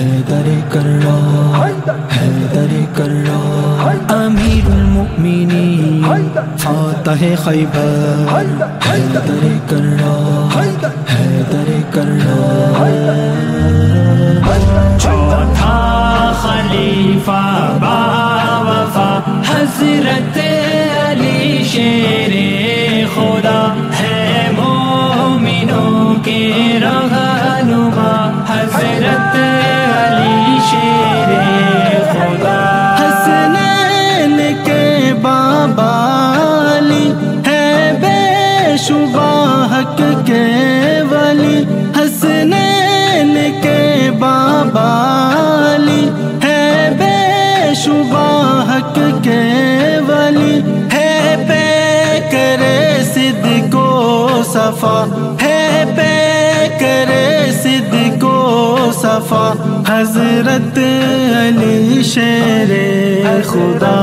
حیدر کرار حیدر کرار امیر المؤمنین فاتح خیبر حیدر کرار حیدر کرار چوتھا خلیفہ باوفا حضرت علی شیر خدا ہے مومنوں کے رہنما حضرت علی شیر خدا حسنین کے بابا علی ہے بے شبہ حق کے ولی حسنین کے بابا علی ہے بے شبہ حق کے ولی ہے پہ کرے صدق و صفا ہے پہ کرے صدق و صفا حضرت علی شیر خدا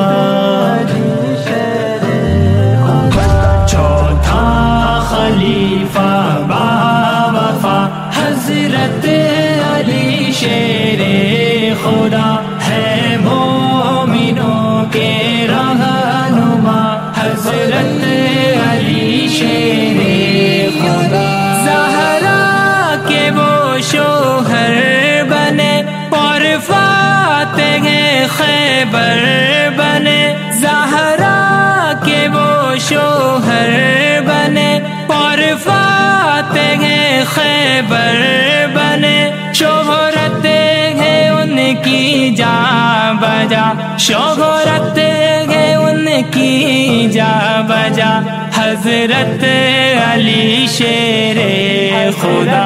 چوتھا خلیفہ باوفا حضرت علی شیر خدا ہے مومنوں کے رہنما حضرت علی شیر خدا زہرا کے وہ شوہر بنے اور فاتح خیبر بنے زہرا کے وہ شوہر بنے اور فاتح خیبر بنے شہرت ہے ان کی جا بجا شہرت ہے ان کی جا بجا حضرت علی شیر خدا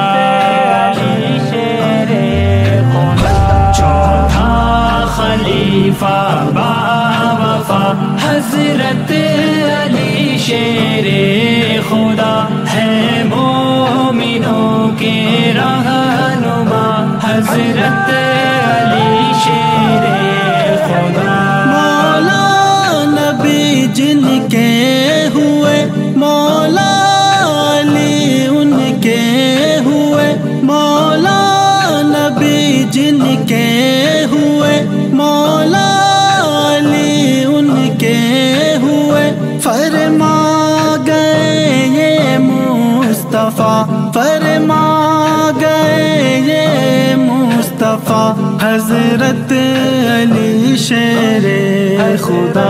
چوتھا خلیفہ باوفا حضرت علی شیر خدا ہے مومنوں کے رہنما حضرت علی شیر خدا مولا نبی جن کے ہوئے مولا علی ان کے ہوئے مولا نبی جن کے ہوئے مولا علی ان کے ہوئے فرما گئے یہ مصطفیٰ فرما گئے یہ مصطفیٰ حضرت علی شیر خدا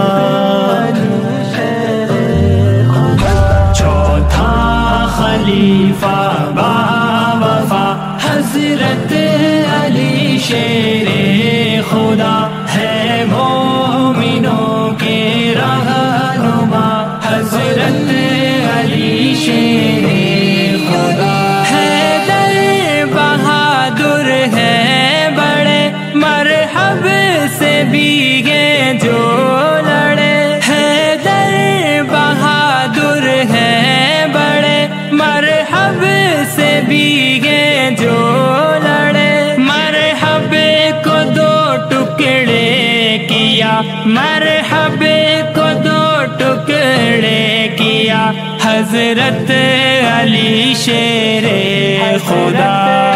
چوتھا خلیفہ باوفا حضرت علی شیر خدا ہے مومنوں کے رہنما حضرت علی شیر خدا حیدر بہادر ہے بڑے مرحب سے بیگے جو لڑے حیدر بہادر ہے بڑے مرحب سے بیگے جو لڑے مرحب کو دو ٹکڑے کیا مرحب کو دو ٹکڑے کیا حضرت علی شیر خدا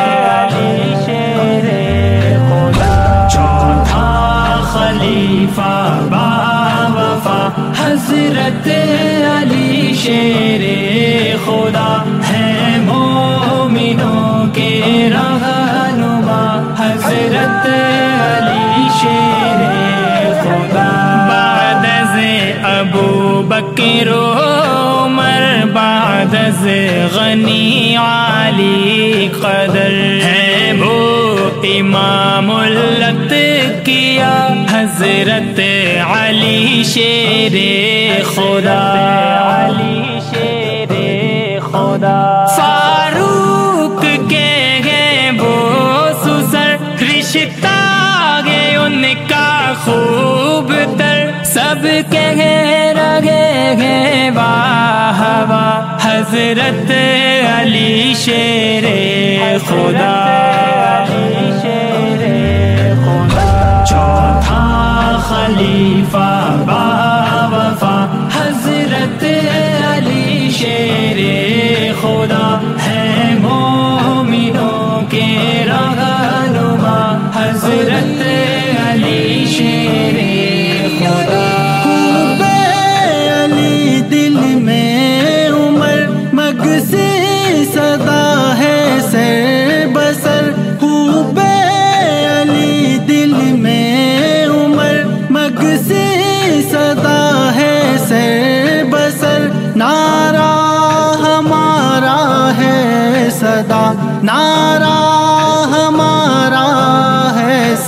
چوتھا خلیفہ باوفا حضرت علی شیر خدا ہے مومنوں کے رہنما حضرت علی شیر خدا بعد از ابو بکر و عمر بعد از غنی علی قدر ہے وہ امام الاتقیا حضرت علی شیر خدا علی شیر خدا فاروق کے گئے وہ سسر رشتہ گئے ان کا خوب تر سب کے رگے گئے واہ واہ حضرت علی شیر خدا چوتھا خلیفہ باوفا حضرت علی شیر خدا ہے مومنوں کے رہنما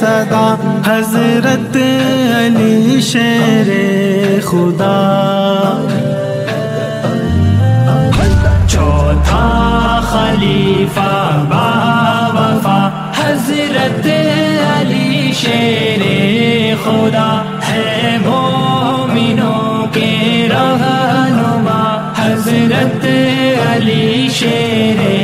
صدا حضرت علی شیر خدا. چوتھا خلیفہ باوفا حضرت علی شیر خدا ہے مومنوں کے رہنما حضرت علی شیر